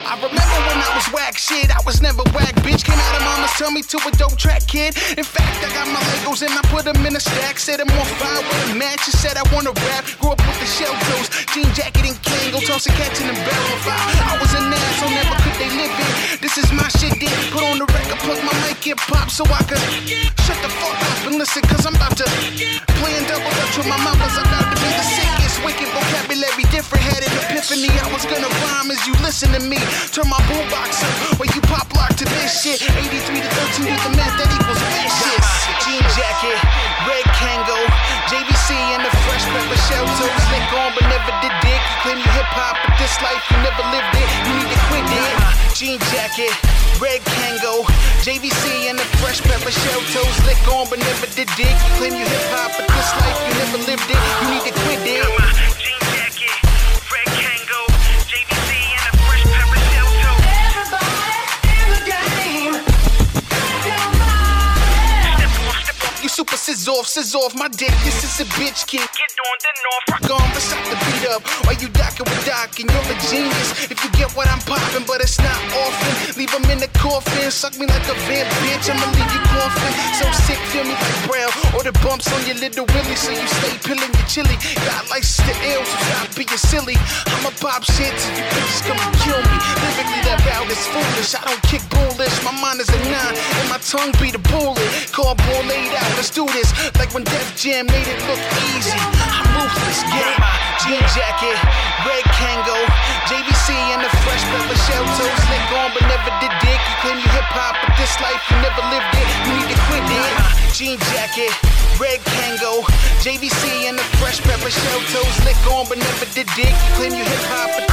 I remember when I was whack shit, I was never whack, bitch. Came out of mama's tummy to a dope track kid. In fact, I got my Legos and I put them in a stack. Set them on fire with a match and said I wanna rap. Grew up with the shell toes, jean jacket and Kango, tossing cats in the barrel of fire. I was an asshole, never could they live it. This is my shit, then put on the record, plug my mic and pop so I could shut the fuck up and listen, cause I'm about to play and double up to my mouth, cause I'm about to be the sickest. Wicked vocabulary, different, had an epiphany. I was gonna rhyme as you listen to me. Turn my boombox up when you pop lock to this shit. 83 to 13 with the math that equals vicious. Jean jacket, red Kango, JVC and the fresh pepper shell toes. Slick on but never did dick. You claim you hip hop, but this life you never lived it. You need to quit it. Jean jacket, red Kango, JVC and the fresh pepper shell toes. Slick on but never did dick. You claim you hip hop, but this life you never lived it. You need to quit it. Jean jacket, red Kango, JVC and the fresh pepper shell toes. Everybody in the game. You super sizz off my dick. This is a bitch kid. Get on the north. Rock on, but stop the beat up. While you dockin' with Doc, and you're a genius. If you get what I'm poppin', but it's not often. Leave him in the coffin, suck me like a vamp, bitch. I'ma leave you coughing. So sick, feel me like Braille. Or the bumps on your little willy, so you stay pillin' your chili. Got license to ill, so stop being silly. I'ma pop shit till you bitches come and kill me. Lyrically, that route is foolish. I don't kick bullish. My mind is a 9, and my tongue be the bullet. Cardboard laid out, let's do this. Like when Def Jam made it look easy. I'm ruthless, get it. Jean jacket, red Kango, JVC and the fresh pepper shell toes. Slick on but never did dick. You claim you hip hop, but this life you never lived it. You need to quit it. Jean jacket, red Kango, JVC and the fresh pepper shell toes. Slick on but never did dick. You claim you hip hop, but